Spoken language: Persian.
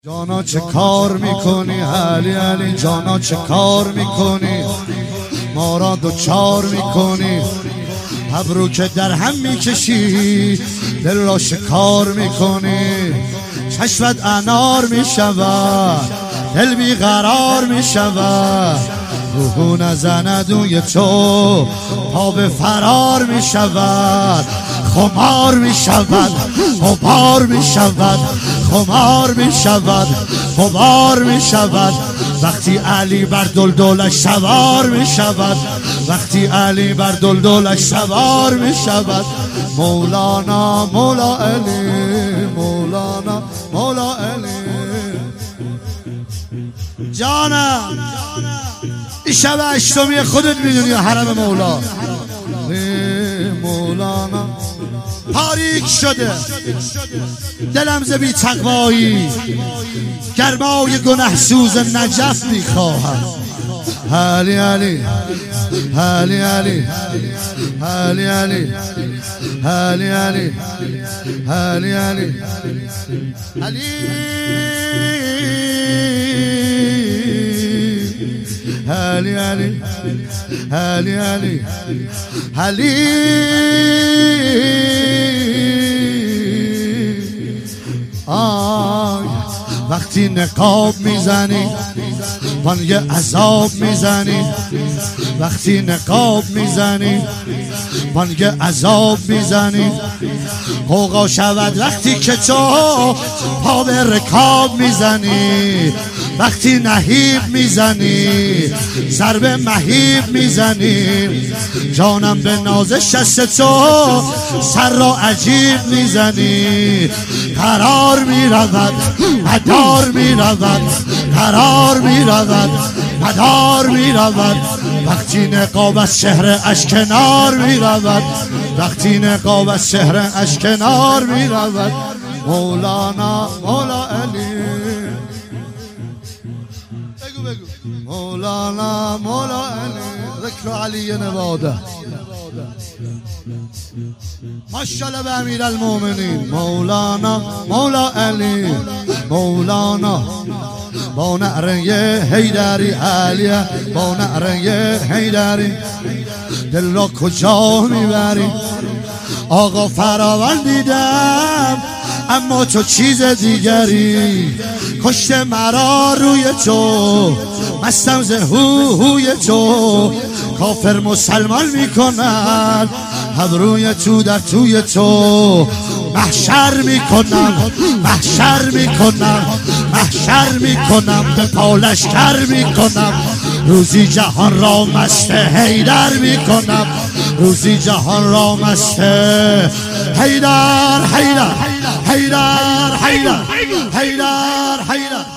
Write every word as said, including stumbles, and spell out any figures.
جانا چه کار میکنی علی علی، جانا چه کار میکنی، ما را دوچار میکنی، ابرو که در هم میکشی، دل را شکار میکنی، چشمت انار میشود، دل بیقرار میشود، روحو نزندوی تو پا به فرار میشود، خمار میشود، غبار میشود، خمار میشود، غبار میشود، وقتی علی بر دلدلش سوار میشود، وقتی علی بر دلدلش سوار میشود. مولانا مولا علی، مولانا مولا علی. جانم این شب هشتمی خودت میدونی حرم مولا. مولانا تاریک شده دلم ز بی تقوایی، گرمای گنه سوز نجف میخواهم. علی علی علی علی علی علی علی علی علی علی علی علی علی علی علی علی آی وقتی نقاب میزنی بانگ عذاب میزنی، وقتی نقاب میزنی بانگ عذاب میزنی، غوغا شود وقتی که تو پا به رکاب میزنی، وقتی نهیب میزنی ضرب مهیب میزنی، جانم به ناز شست تو سر را عجیب میزنی، قرار میرود مدار میرود، قرار میرود مدار میرود، وقتی نقاب از چهره اش کنار میرود، وقتی نقاب از چهره اش کنار میرود. مولانا مولا علی، بگو بگو مولانا مولا علی، ذکر علی نواده. ماشاءالله به امیر المومنین. مولانا مولا علی، مولانا با نعره حیدری علیه، با نعره حیدری دل را کجا میبری. آقا فراوان دیدم اما تو چیز دیگری، کشت مرا روی تو، مستم ز هوهوی تو، کافر مسلمان میکنن ابروی تو در توی تو، محشر میکنم محشر میکنم محشر میکنم، به پالشکر میکنم، روزی جهان را مست حیدر میکنم، روزی جهان را مست حیدر حیدر حیدر حیدر حیدر حیدر.